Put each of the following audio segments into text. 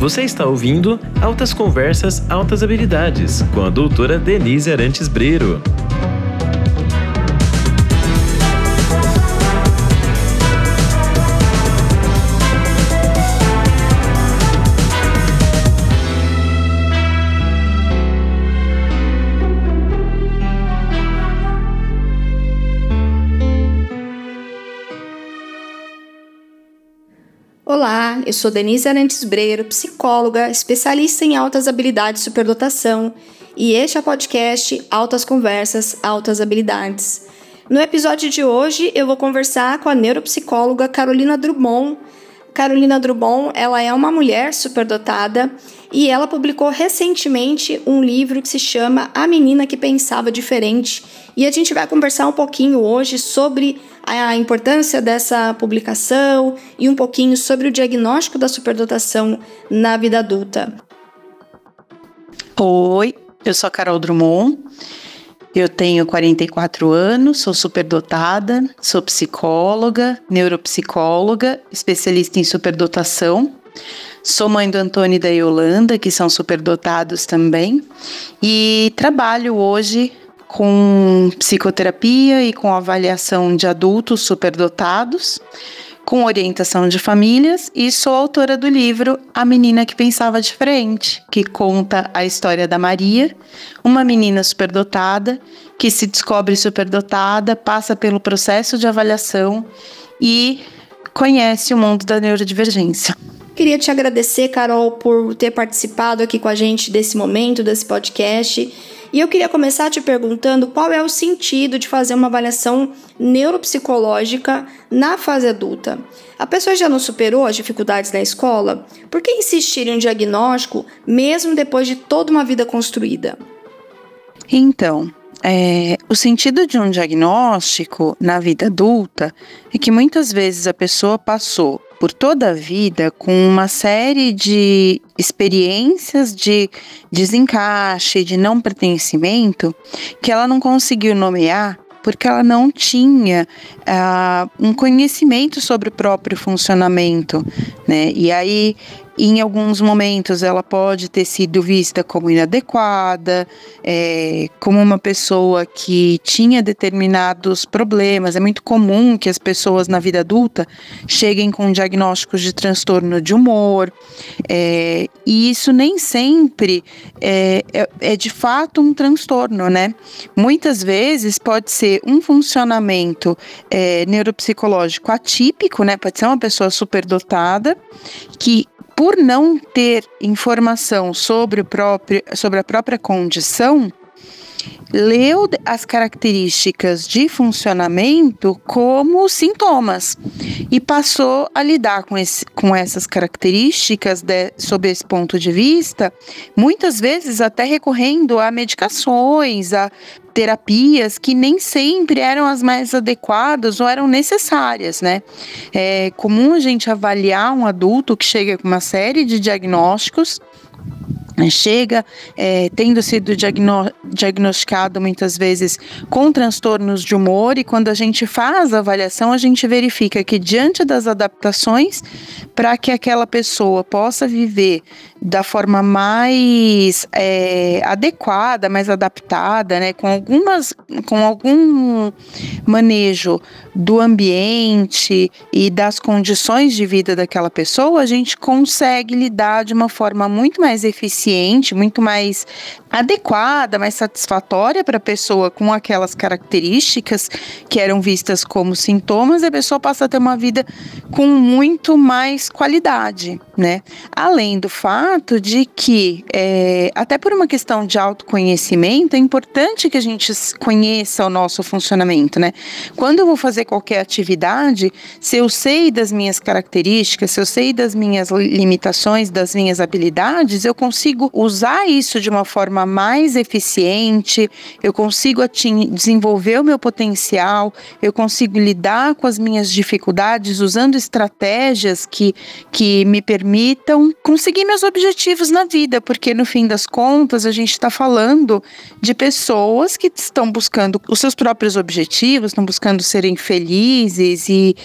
Você está ouvindo Altas Conversas, Altas Habilidades, com a doutora Denise Arantes Brero. Olá, eu sou Denise Arantes Brero, psicóloga, especialista em altas habilidades e superdotação, e este é o podcast Altas Conversas, Altas Habilidades. No episódio de hoje, eu vou conversar com a neuropsicóloga Carolina Drummond. Carolina Drummond, ela é uma mulher superdotada e ela publicou recentemente um livro que se chama A Menina que Pensava Diferente, e a gente vai conversar um pouquinho hoje sobre a importância dessa publicação e um pouquinho sobre o diagnóstico da superdotação na vida adulta. Oi, eu sou a Carol Drummond, eu tenho 44 anos, sou superdotada, sou psicóloga, neuropsicóloga, especialista em superdotação. Sou mãe do Antônio e da Yolanda, que são superdotados também, e trabalho hoje com psicoterapia e com avaliação de adultos superdotados, com orientação de famílias, e sou autora do livro A Menina que Pensava Diferente, que conta a história da Maria, uma menina superdotada que se descobre superdotada, passa pelo processo de avaliação e conhece o mundo da neurodivergência. Queria te agradecer, Carol, por ter participado aqui com a gente desse momento, desse podcast. E eu queria começar te perguntando qual é o sentido de fazer uma avaliação neuropsicológica na fase adulta. A pessoa já não superou as dificuldades na escola? Por que insistir em um diagnóstico mesmo depois de toda uma vida construída? Então, o sentido de um diagnóstico na vida adulta é que muitas vezes a pessoa passou por toda a vida com uma série de experiências de desencaixe, de não pertencimento, que ela não conseguiu nomear porque ela não tinha um conhecimento sobre o próprio funcionamento, né? E aí, em alguns momentos, ela pode ter sido vista como inadequada, como uma pessoa que tinha determinados problemas. É muito comum que as pessoas na vida adulta cheguem com diagnósticos de transtorno de humor, e isso nem sempre é de fato um transtorno, né? Muitas vezes pode ser um funcionamento neuropsicológico atípico, né? Pode ser uma pessoa superdotada que, por não ter informação sobre a própria condição, leu as características de funcionamento como sintomas e passou a lidar com essas características sob esse ponto de vista, muitas vezes até recorrendo a medicações, a terapias que nem sempre eram as mais adequadas ou eram necessárias, né? É comum a gente avaliar um adulto que chega com uma série de diagnósticos, chega tendo sido diagnosticado muitas vezes com transtornos de humor, e quando a gente faz a avaliação, a gente verifica que, diante das adaptações para que aquela pessoa possa viver da forma mais adequada, mais adaptada, né, com algum manejo do ambiente e das condições de vida daquela pessoa, a gente consegue lidar de uma forma muito mais eficiente, muito mais adequada, mais satisfatória para a pessoa com aquelas características que eram vistas como sintomas, e a pessoa passa a ter uma vida com muito mais qualidade, né? Além do fato de que, até por uma questão de autoconhecimento, é importante que a gente conheça o nosso funcionamento, né? Quando eu vou fazer qualquer atividade, se eu sei das minhas características, se eu sei das minhas limitações, das minhas habilidades, eu consigo usar isso de uma forma mais eficiente independente, eu consigo desenvolver o meu potencial, eu consigo lidar com as minhas dificuldades usando estratégias que me permitam conseguir meus objetivos na vida, porque no fim das contas a gente está falando de pessoas que estão buscando os seus próprios objetivos, estão buscando serem felizes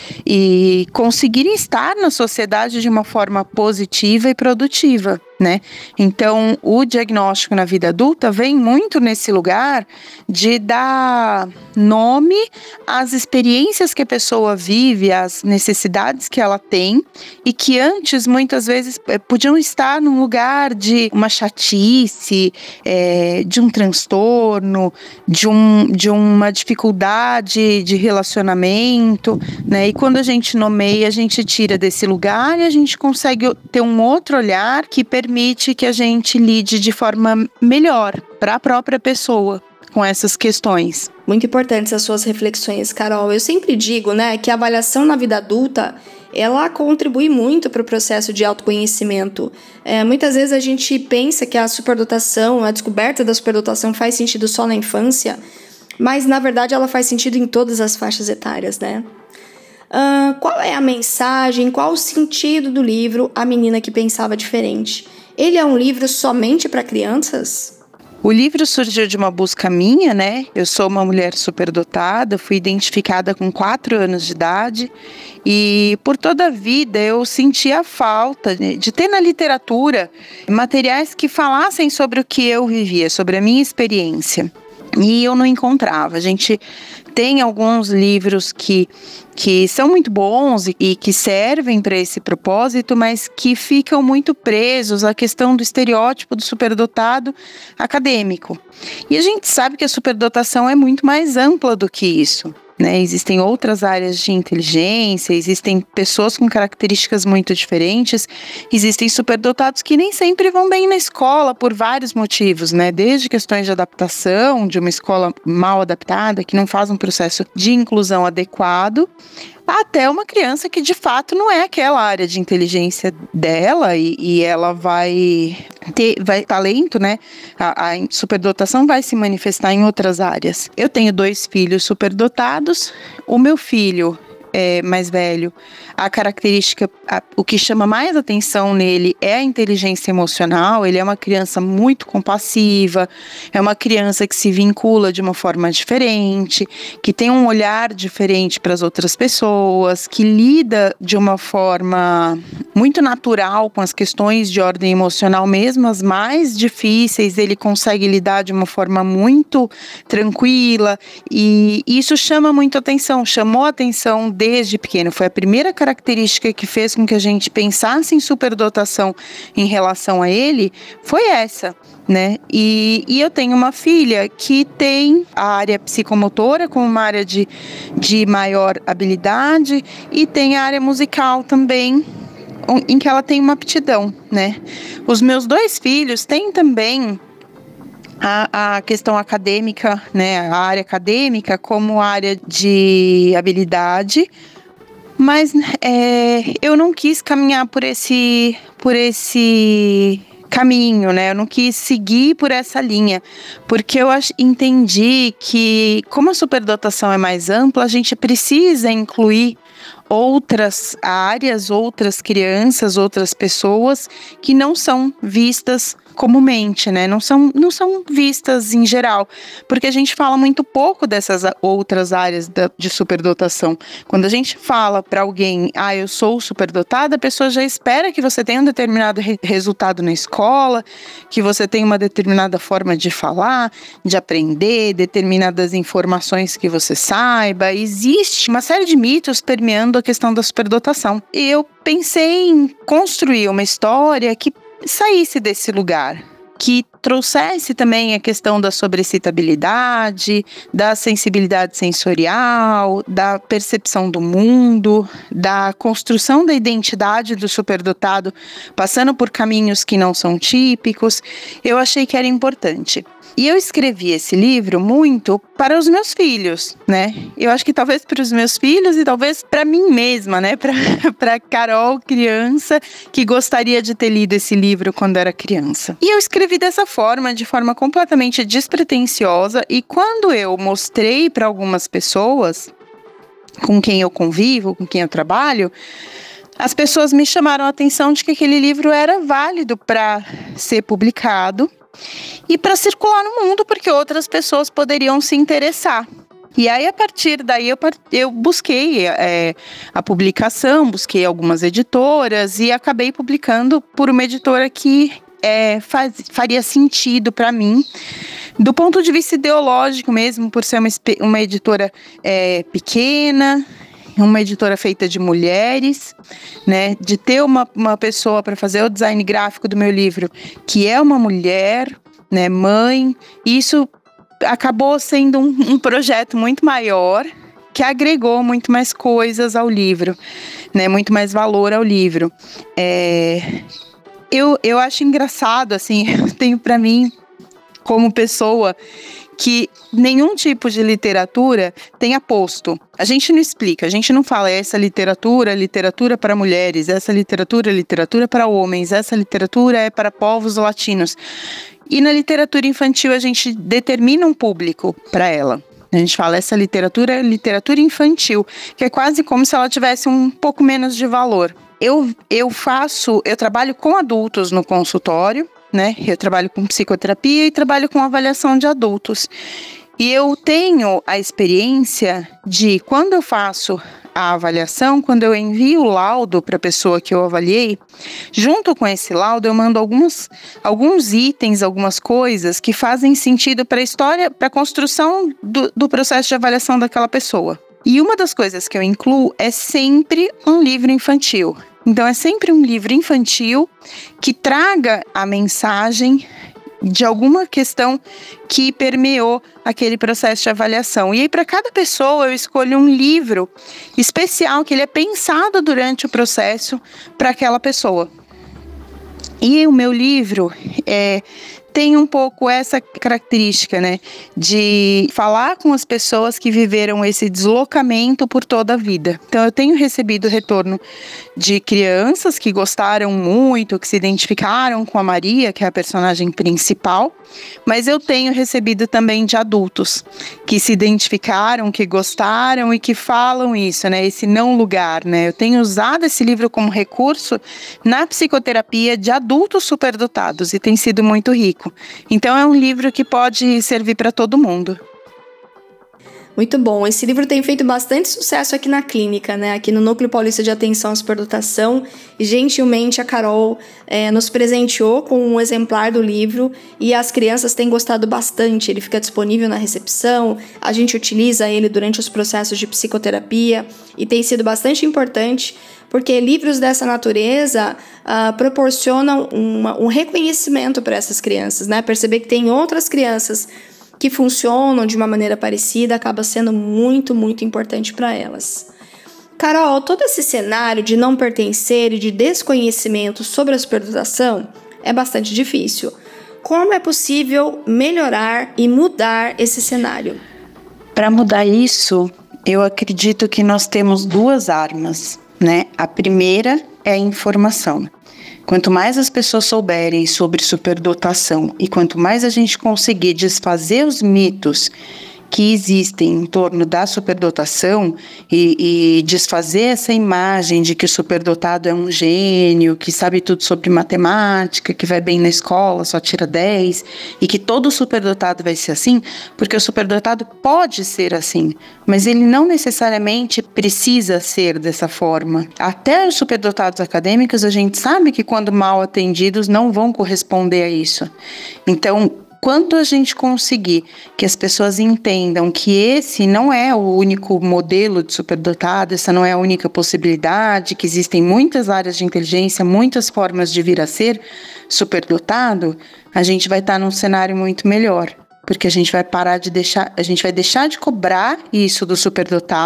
e conseguirem estar na sociedade de uma forma positiva e produtiva, né? Então, o diagnóstico na vida adulta vem muito nesse lugar de dar nome às experiências que a pessoa vive, às necessidades que ela tem e que antes, muitas vezes, podiam estar num lugar de uma chatice, de um transtorno, de uma dificuldade de relacionamento, né? E quando a gente nomeia, a gente tira desse lugar e a gente consegue ter um outro olhar que permite que a gente lide de forma melhor para a própria pessoa com essas questões. Muito importantes as suas reflexões, Carol. Eu sempre digo, né, que a avaliação na vida adulta, ela contribui muito para o processo de autoconhecimento. Muitas vezes a gente pensa que a superdotação, a descoberta da superdotação faz sentido só na infância, mas na verdade ela faz sentido em todas as faixas etárias, né? Qual é a mensagem, qual o sentido do livro A Menina que Pensava Diferente? Ele é um livro somente para crianças? O livro surgiu de uma busca minha, né? Eu sou uma mulher superdotada, fui identificada com 4 anos de idade e por toda a vida eu sentia a falta de ter na literatura materiais que falassem sobre o que eu vivia, sobre a minha experiência. E eu não encontrava. A gente tem alguns livros que são muito bons e que servem para esse propósito, mas que ficam muito presos à questão do estereótipo do superdotado acadêmico. E a gente sabe que a superdotação é muito mais ampla do que isso, né? Existem outras áreas de inteligência, existem pessoas com características muito diferentes, existem superdotados que nem sempre vão bem na escola por vários motivos, né? Desde questões de adaptação, de uma escola mal adaptada, que não faz um processo de inclusão adequado, até uma criança que de fato não é aquela área de inteligência dela e ela vai ter talento, né? A superdotação vai se manifestar em outras áreas. Eu tenho 2 filhos superdotados. O meu filho mais velho, a característica, o que chama mais atenção nele é a inteligência emocional. Ele é uma criança muito compassiva, é uma criança que se vincula de uma forma diferente, que tem um olhar diferente para as outras pessoas, que lida de uma forma muito natural com as questões de ordem emocional, mesmo as mais difíceis, ele consegue lidar de uma forma muito tranquila e isso chama muito atenção, chamou atenção desde pequeno. Foi a primeira característica que fez com que a gente pensasse em superdotação em relação a ele, foi essa, né? E eu tenho uma filha que tem a área psicomotora como uma área de maior habilidade e tem a área musical também, em que ela tem uma aptidão, né? Os meus 2 filhos têm também a questão acadêmica, né, a área acadêmica como área de habilidade, mas eu não quis caminhar por esse caminho, né? Eu não quis seguir por essa linha, porque eu entendi que, como a superdotação é mais ampla, a gente precisa incluir outras áreas, outras crianças, outras pessoas que não são vistas comumente, né? Não são vistas em geral, porque a gente fala muito pouco dessas outras áreas de superdotação. Quando a gente fala para alguém, eu sou superdotada, a pessoa já espera que você tenha um determinado resultado na escola, que você tenha uma determinada forma de falar, de aprender, determinadas informações que você saiba. Existe uma série de mitos permeando a questão da superdotação. E eu pensei em construir uma história que saísse desse lugar, que trouxesse também a questão da sobrecitabilidade, da sensibilidade sensorial, da percepção do mundo, da construção da identidade do superdotado, passando por caminhos que não são típicos. Eu achei que era importante. E eu escrevi esse livro muito para os meus filhos, né? Eu acho que talvez para os meus filhos e talvez para mim mesma, né? Para Carol, criança, que gostaria de ter lido esse livro quando era criança. E eu escrevi dessa forma, de forma completamente despretensiosa, e quando eu mostrei para algumas pessoas com quem eu convivo, com quem eu trabalho, as pessoas me chamaram a atenção de que aquele livro era válido para ser publicado e para circular no mundo, porque outras pessoas poderiam se interessar. E aí, a partir daí, eu busquei a publicação, busquei algumas editoras e acabei publicando por uma editora que faria sentido para mim, do ponto de vista ideológico mesmo, por ser uma editora pequena, uma editora feita de mulheres, né, de ter uma pessoa para fazer o design gráfico do meu livro, que é uma mulher, né, mãe. Isso acabou sendo um projeto muito maior, que agregou muito mais coisas ao livro, né, muito mais valor ao livro. Eu acho engraçado, assim, eu tenho para mim, como pessoa, que nenhum tipo de literatura tenha posto. A gente não explica, a gente não fala essa literatura é literatura para mulheres, essa literatura é literatura para homens, essa literatura é para povos latinos. E na literatura infantil a gente determina um público para ela. A gente fala, essa literatura é literatura infantil, que é quase como se ela tivesse um pouco menos de valor. Eu trabalho com adultos no consultório, né? Eu trabalho com psicoterapia e trabalho com avaliação de adultos. E eu tenho a experiência de, quando eu faço a avaliação, quando eu envio o laudo para a pessoa que eu avaliei, junto com esse laudo eu mando alguns itens, algumas coisas que fazem sentido para a história, para a construção do processo de avaliação daquela pessoa. E uma das coisas que eu incluo é sempre um livro infantil. Então, é sempre um livro infantil que traga a mensagem de alguma questão que permeou aquele processo de avaliação. E aí, para cada pessoa, eu escolho um livro especial que ele é pensado durante o processo para aquela pessoa. E o meu livro tem um pouco essa característica, né, de falar com as pessoas que viveram esse deslocamento por toda a vida. Então, eu tenho recebido retorno de crianças que gostaram muito, que se identificaram com a Maria, que é a personagem principal, mas eu tenho recebido também de adultos que se identificaram, que gostaram e que falam isso, né, esse não lugar, né. Eu tenho usado esse livro como recurso na psicoterapia de adultos superdotados e tem sido muito rico. Então é um livro que pode servir para todo mundo. Muito bom. Esse livro tem feito bastante sucesso aqui na clínica, né? Aqui no Núcleo Paulista de Atenção à Superdotação. E gentilmente a Carol nos presenteou com um exemplar do livro e as crianças têm gostado bastante. Ele fica disponível na recepção, a gente utiliza ele durante os processos de psicoterapia e tem sido bastante importante, porque livros dessa natureza proporcionam um reconhecimento para essas crianças, né? Perceber que tem outras crianças que funcionam de uma maneira parecida acaba sendo muito, muito importante para elas. Carol, todo esse cenário de não pertencer e de desconhecimento sobre a superdotação é bastante difícil. Como é possível melhorar e mudar esse cenário? Para mudar isso, eu acredito que nós temos duas armas, né? A primeira é a informação. Quanto mais as pessoas souberem sobre superdotação e quanto mais a gente conseguir desfazer os mitos que existem em torno da superdotação e desfazer essa imagem de que o superdotado é um gênio, que sabe tudo sobre matemática, que vai bem na escola, só tira 10, e que todo superdotado vai ser assim, porque o superdotado pode ser assim, mas ele não necessariamente precisa ser dessa forma. Até os superdotados acadêmicos, a gente sabe que quando mal atendidos não vão corresponder a isso. Então, quanto a gente conseguir que as pessoas entendam que esse não é o único modelo de superdotado, essa não é a única possibilidade, que existem muitas áreas de inteligência, muitas formas de vir a ser superdotado, a gente vai estar num cenário muito melhor, porque a gente vai deixar de cobrar isso do superdotado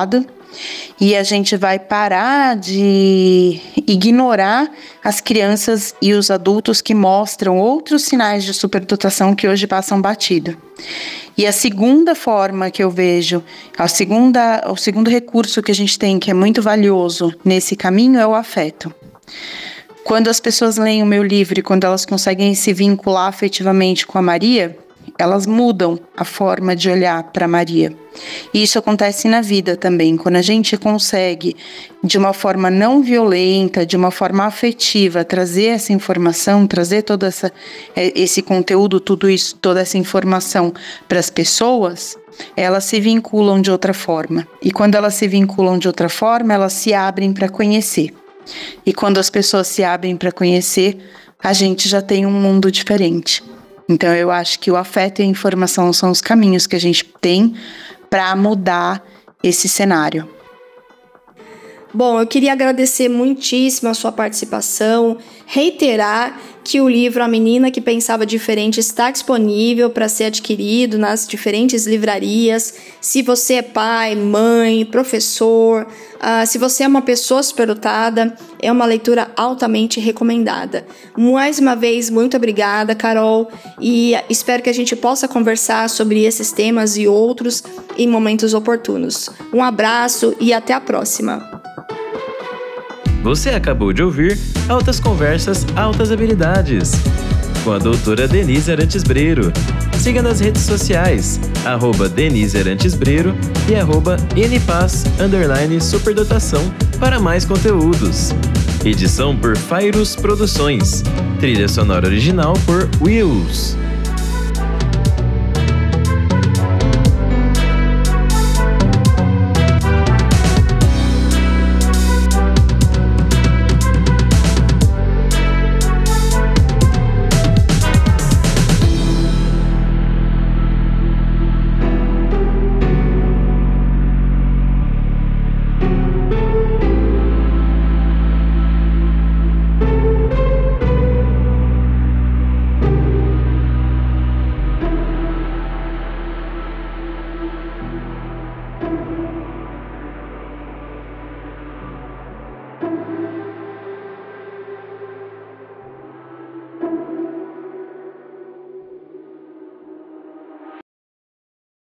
E a gente vai parar de ignorar as crianças e os adultos que mostram outros sinais de superdotação que hoje passam batido. E a segunda forma que eu vejo, o segundo recurso que a gente tem, que é muito valioso nesse caminho, é o afeto. Quando as pessoas leem o meu livro e quando elas conseguem se vincular afetivamente com a Maria, elas mudam a forma de olhar para Maria. E isso acontece na vida também. Quando a gente consegue, de uma forma não violenta, de uma forma afetiva, trazer essa informação, trazer todo esse conteúdo, tudo isso, toda essa informação para as pessoas, elas se vinculam de outra forma. E quando elas se vinculam de outra forma, elas se abrem para conhecer. E quando as pessoas se abrem para conhecer, a gente já tem um mundo diferente. Então eu acho que o afeto e a informação são os caminhos que a gente tem para mudar esse cenário. Bom, eu queria agradecer muitíssimo a sua participação, reiterar que o livro A Menina que Pensava Diferente está disponível para ser adquirido nas diferentes livrarias. Se você é pai, mãe, professor, se você é uma pessoa superdotada, é uma leitura altamente recomendada. Mais uma vez, muito obrigada, Carol, e espero que a gente possa conversar sobre esses temas e outros em momentos oportunos. Um abraço e até a próxima! Você acabou de ouvir Altas Conversas, Altas Habilidades, com a doutora Denise Arantes Breiro. Siga nas redes sociais, @Denise Arantes Breiro e @npaz_superdotação para mais conteúdos. Edição por Fairus Produções. Trilha sonora original por Wills.